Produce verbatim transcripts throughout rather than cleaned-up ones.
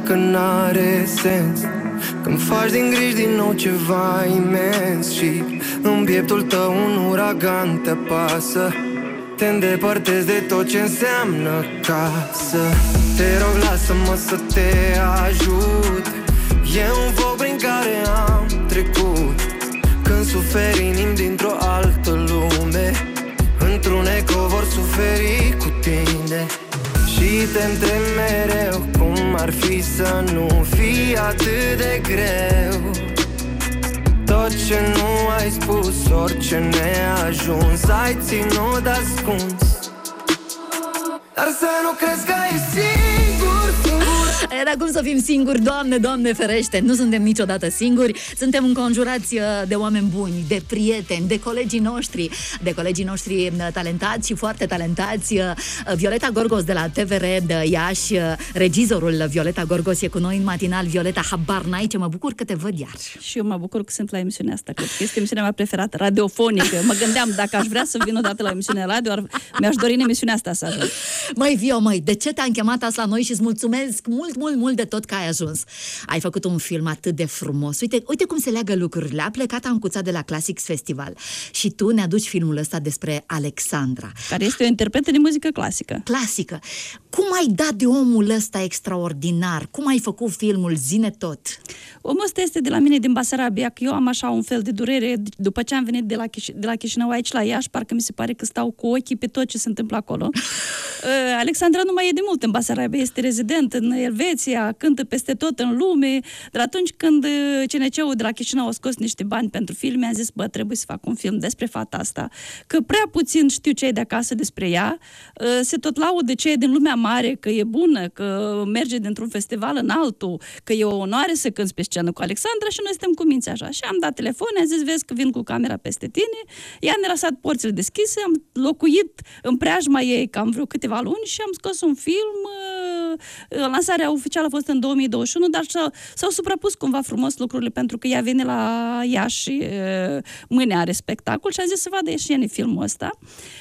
că n-are sens când faci din griji din nou ceva imens și în pieptul tău un uragan te apasă. Te îndepărtezi de tot ce înseamnă casă. Te rog, lasă-mă să te ajut. E un foc prin care am trecut când suferi inimi dintr-o altă lume. Într-un eco vor suferi cu tine și te întreb mereu cum ar fi să nu fie atât de greu. Tot ce nu ai spus, orice neajuns ai ținut ascuns. Dar să nu crezi că e singur, singur. Era cum să fim singuri, Doamne, Doamne ferește. Nu suntem niciodată singuri. Suntem înconjurați de oameni buni, de prieteni, de colegii noștri, de colegii noștri talentați și foarte talentați. Violeta Gorgos de la T V R de Iași, regizorul Violeta Gorgos e cu noi în matinal. Violeta, habar n-ai, ce mă bucur că te văd iar. Și eu mă bucur că sunt la emisiunea asta, cred că este emisiunea mea preferată, radiofonică. Mă gândeam, dacă aș vrea să vin odată la emisiunea radio, mi-aș dori în emisiunea asta să ajung. Măi, Vio, măi, de ce te-am chemat azi la noi și îți mulțumesc mult, mult, mult de tot că ai ajuns. Ai făcut un film atât de frumos. Uite, uite cum se leagă lucrurile. A plecat Ancuța de la Classics Festival și tu ne aduci filmul ăsta despre Alexandra, care este o interpretă de muzică clasică. Clasică. Cum ai dat de omul ăsta extraordinar? Cum ai făcut filmul? Zine tot. Omul ăsta este de la mine din Basarabia, că eu am așa un fel de durere după ce am venit de la, Chiș- de la Chișinău aici la Iași, parcă mi se pare că stau cu ochii pe tot ce se întâmplă acolo. Alexandra nu mai e de mult în Basarabia, este rezident în Elveția, cântă peste tot în lume, dar atunci când C N C-ul de la Chișinău a scos niște bani pentru film, mi-a zis, bă, trebuie să fac un film despre fata asta, că prea puțin știu cei de acasă despre ea, se tot laudă cei din lumea mare, că e bună, că merge dintr-un festival în altul, că e o onoare să cânți pe scenă cu Alexandra și noi suntem cuminți așa. Și am dat telefon, am zis, vezi că vin cu camera peste tine, ea ne-a lăsat porțile deschise, am locuit în preajma ei cam vreo câteva luni și am scos un film. Lansarea oficială a fost în două mii douăzeci și unu, dar s-au, s-au suprapus cumva frumos lucrurile, pentru că ea vine la Iași, mâine are spectacol și a zis să vadă și ea filmul ăsta.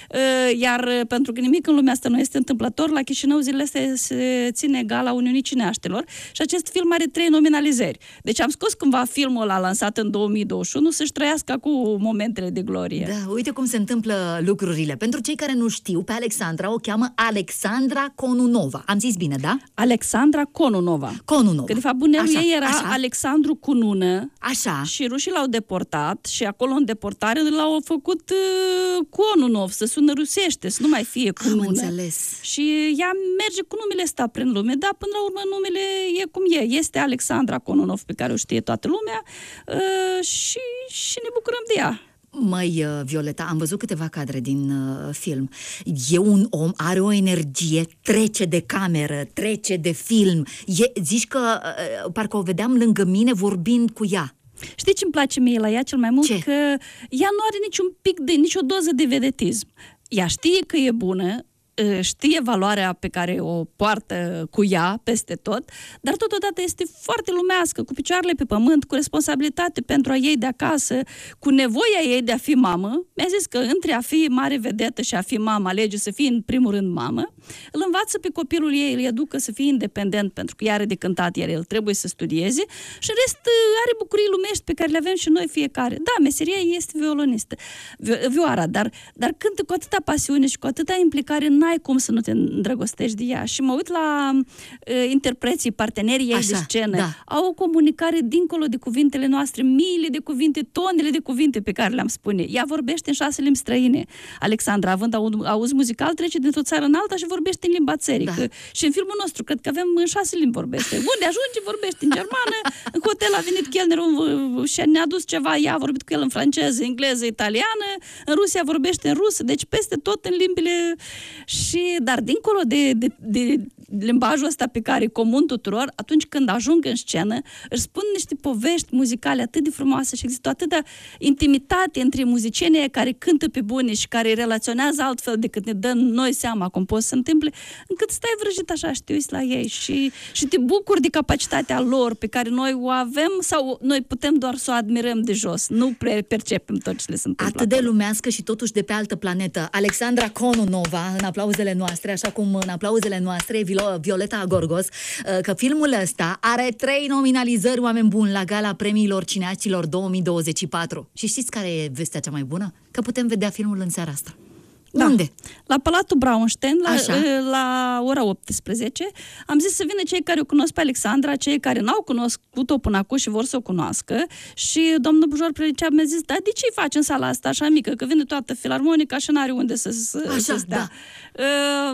Iar pentru că nimic în lumea asta nu este întâmplător, la Chișinău zilele astea se ține gala Uniunii Cineaștelor și acest film are trei nominalizări. Deci am scos cumva filmul ăla lansat în două mii douăzeci și unu să-și trăiască acum momentele de glorie. Da, uite cum se întâmplă lucrurile. Pentru cei care nu știu, pe Alexandra o cheamă Alexandra Conunova. Am zis bine, da? Alexandra Conunova. Conunova. Că de fapt bunelul așa, ei era așa. Alexandru Cunună. Așa. Și rușii l-au deportat și acolo în deportare l-au făcut uh, Conunov, să sună rusește, să nu mai fie Cunună. Am înțeles. Și ea merge cu numele ăsta prin lume, dar până la urmă numele e cum e. Este Alexandra Conunov, pe care o știe toată lumea uh, și, și ne bucurăm de ea. Măi, Violeta, am văzut câteva cadre din uh, film. E un om, are o energie, trece de cameră, trece de film. E, zici că uh, parcă o vedeam lângă mine vorbind cu ea. Știi ce îmi place mie la ea cel mai mult? Ce? Că ea nu are niciun pic de, nicio doză de vedetism. Ea știe că e bună, știe valoarea pe care o poartă cu ea peste tot, dar totodată este foarte lumească, cu picioarele pe pământ, cu responsabilitate pentru a ei de acasă, cu nevoia ei de a fi mamă. Mi-a zis că între a fi mare vedetă și a fi mamă, alege să fie în primul rând mamă. Îl învață pe copilul ei, îl educă să fie independent, pentru că ea are de cântat, iar el trebuie să studieze și în rest are bucurii lumești pe care le avem și noi fiecare. Da, meseria ei este violonistă, vioara, dar, dar cântă cu atâta pasiune și cu atâta implicare, n-ai cum să nu te îndrăgostești de ea. Și mă uit la uh, interpreții, partenerii ei de scenă. Da. Au o comunicare dincolo de cuvintele noastre, miile de cuvinte, tonele de cuvinte pe care le-am spune. Ea vorbește în șase limbi străine. Alexandra, având auz muzical, trece dintr-o țară în alta și vorbește în limba țării. Da. Și în filmul nostru, cred că avem în șase limbi vorbește. Unde ajunge, vorbește în germană, în hotel a venit chelnerul și ne-a adus ceva, ea a vorbit cu el în franceză, engleză, italiană, în Rusia vorbește în rusă, deci peste tot în limbile. Și, dar dincolo de, de, de limbajul ăsta pe care e comun tuturor, atunci când ajung în scenă, își spun niște povești muzicale atât de frumoase și există atâta intimitate între muzicienii care cântă pe bune și care relaționează altfel decât ne dăm noi seama cum pot să se întâmple, încât stai vrăjit așa și te uiți la ei și, și te bucuri de capacitatea lor pe care noi o avem sau noi putem doar să o admirăm de jos. Nu percepem tot ce le se întâmplă. Atât de lumească și totuși de pe altă planetă. Alexandra Conunova, în aplauzele noastre, așa cum în aplauzele noastre Violeta Gorgos, că filmul ăsta are trei nominalizări, oameni buni, la Gala Premiilor Cineaștilor două mii douăzeci și patru. Și știți care e vestea cea mai bună? Că putem vedea filmul în seara asta. Da. Unde? La Palatul Braunstein, la, la ora optsprezece. Am zis să vină cei care o cunosc pe Alexandra, cei care n-au cunoscut-o până acum și vor să o cunoască. Și domnul Bujor Prelicea mi-a zis, da, de ce-i faci în sala asta așa mică? Că vine toată filarmonica și n-are unde să, să, așa, să stea. Da. Uh,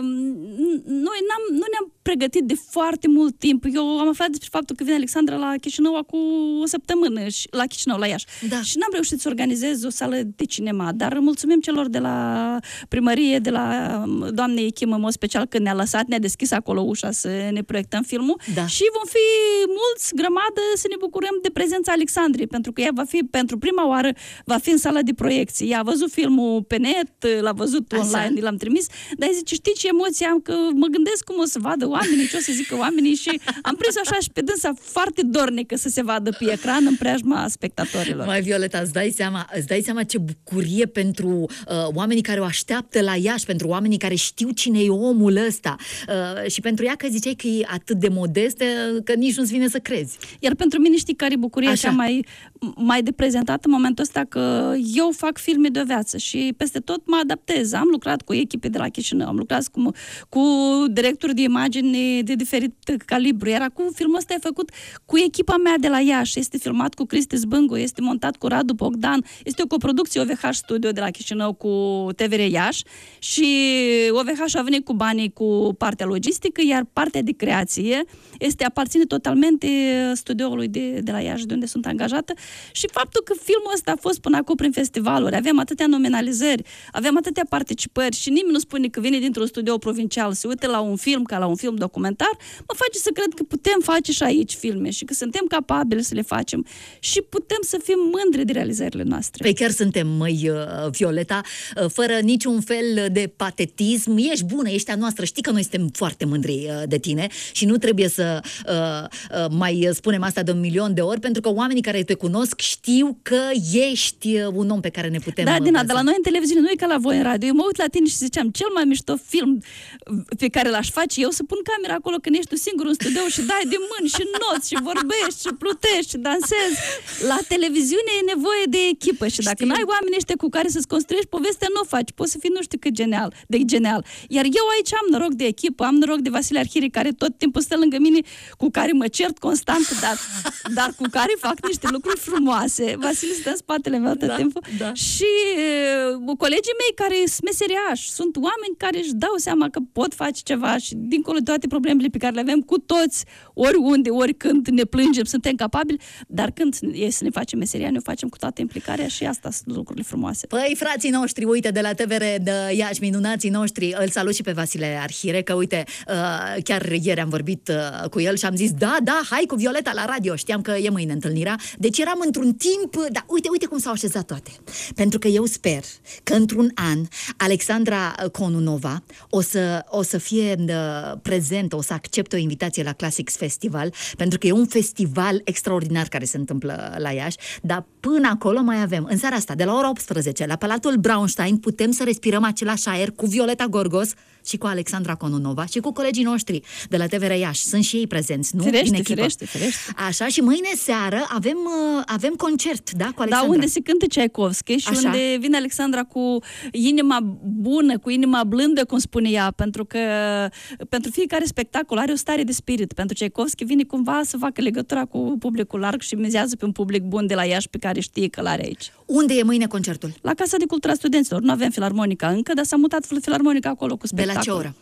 noi n-am, nu ne-am pregătit de foarte mult timp. Eu am aflat despre faptul că vine Alexandra la Chișinău acum o săptămână, și, la Chișinău, la Iași. Da. Și n-am reușit să organizez o sală de cinema, dar mulțumim celor de la primărie, de la doamnei Echim, în mod special, că ne-a lăsat, ne-a deschis acolo ușa să ne proiectăm filmul. Da. Și vom fi mulți, grămadă, să ne bucurăm de prezența Alexandrei, pentru că ea va fi, pentru prima oară, va fi în sala de proiecție. Ea a văzut filmul pe net, l-a văzut așa online, l-am trimis, dar zice, știi ce emoție am? Că mă gândesc cum o să vadă oamenii, ce o să zică oamenii, și am prins așa și pe dânsa foarte dornică să se vadă pe ecran în preajma spectatorilor. Mai Violeta, îți dai seama, îți dai seama ce bucurie pentru uh, oamenii care o așteaptă la Iași, pentru oamenii care știu cine e omul ăsta, uh, și pentru ea că ziceai că e atât de modestă că nici nu-ți vine să crezi. Iar pentru mine știi care e bucuria așa cea mai, mai de prezentat în momentul ăsta? Că eu fac filme de viață și peste tot mă adaptez. Am lucrat cu echipe de la Chișinău, am lucrat cu, cu directori de imagini de diferit calibru, iar acum filmul ăsta e făcut cu echipa mea de la Iași, este filmat cu Cristi Zbângu, este montat cu Radu Bogdan, este o coproducție O V H Studio de la Chișinău cu T V R Iași și O V H a venit cu banii cu partea logistică, iar partea de creație este aparține totalmente studioului de, de la Iași, de unde sunt angajată, și faptul că filmul ăsta a fost până acum prin festivaluri, aveam atâtea nominalizări, aveam atâtea participări și nimeni nu spune că vine dintr-un studio provincial, se uite la un film ca la un film documentar, mă face să cred că putem face și aici filme și că suntem capabili să le facem și putem să fim mândri de realizările noastre. Păi chiar suntem, măi, Violeta, fără niciun fel de patetism. Ești bună, ești a noastră, știi că noi suntem foarte mândri de tine și nu trebuie să uh, uh, mai spunem asta de un milion de ori, pentru că oamenii care te cunosc știu că ești un om pe care ne putem... Da, Dina, de la noi în televiziune, nu e ca la voi în radio. Eu mă uit la tine și ziceam, cel mai mișto film pe care l-aș face eu, să pun camera acolo când ești tu singur în studio și dai de mâini și noți și vorbești și plutești și dansezi. La televiziune e nevoie de echipă și dacă n-ai oamenii ăștia cu care să-ți construiești povestea, nu o faci. Poți să fii nu știu cât genial, de genial. Iar eu aici am noroc de echipă, am noroc de Vasile Arhiri, care tot timpul stă lângă mine, cu care mă cert constant, dar, dar cu care fac niște lucruri frumoase. Vasile stă în spatele meu tot da, timpul. Da. Și uh, colegii mei care sunt meseriași, sunt oameni care își dau seama că pot face ceva și dincolo de toate problemele pe care le avem cu toți, oriunde, oricând ne plângem, suntem capabili, dar când e să ne facem meseria, ne o facem cu toată implicarea și asta sunt lucrurile frumoase. Păi, frații noștri, uite, de la T V R de Iași, minunații noștri, îl salut și pe Vasile Arhire, că uite, uh, chiar ieri am vorbit uh, cu el și am zis, da, da, hai cu Violeta la radio, știam că e mâine întâlnirea, deci eram într-un timp, da, uite, uite cum s-au așezat toate. Pentru că eu sper că într-un an Alexandra Conunova o să, o să fie uh, prezentă, o să accepte o invitație la Classics Festival, pentru că e un festival extraordinar care se întâmplă la Iași, dar până acolo mai avem, în seara asta, de la ora optsprezece, la Palatul Braunstein, putem să respirăm același aer cu Violeta Gorgos și cu Alexandra Conunova și cu colegii noștri de la T V R Iași. Sunt și ei prezenți, nu? Firește, Din echipă. firește, firește. Așa, și mâine seară avem, uh, avem concert, da, cu Alexandra. Da, unde se cântă Tchaikovsky și așa, unde vine Alexandra cu inima bună, cu inima blândă, cum spune ea, pentru că pentru fiecare spectacol are o stare de spirit. Pentru Tchaikovsky vine cumva să facă legătura cu publicul larg și mizează pe un public bun de la Iași pe care știe că l-are aici. Unde e mâine concertul? La Casa de Cultura Studenților. Nu avem filarmonica încă, dar s-a mutat filarmonica acolo cu spectacol. De la ce oră?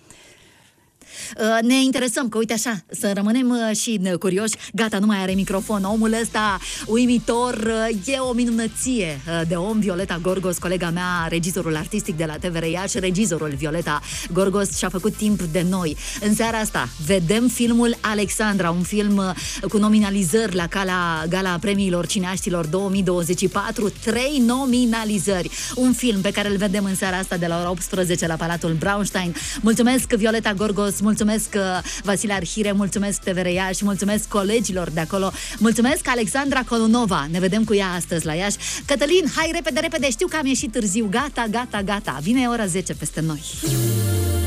Ne interesăm, că uite așa, să rămânem și curioși. Gata, nu mai are microfon. Omul ăsta uimitor, e o minunăție de om. Violeta Gorgos, colega mea, regizorul artistic de la T V R Iași, regizorul Violeta Gorgos și-a făcut timp de noi. În seara asta vedem filmul Alexandra, un film cu nominalizări la Gala, Gala Premiilor Cineaștilor două mii douăzeci și patru. Trei nominalizări. Un film pe care îl vedem în seara asta de la ora optsprezece la Palatul Braunstein. Mulțumesc, Violeta Gorgos, mulțumesc, Vasile Arhire, mulțumesc T V R Iași, mulțumesc colegilor de acolo, mulțumesc Alexandra Conunova, ne vedem cu ea astăzi la Iași. Cătălin, hai repede, repede, știu că am ieșit târziu, gata, gata, gata, vine ora zece peste noi.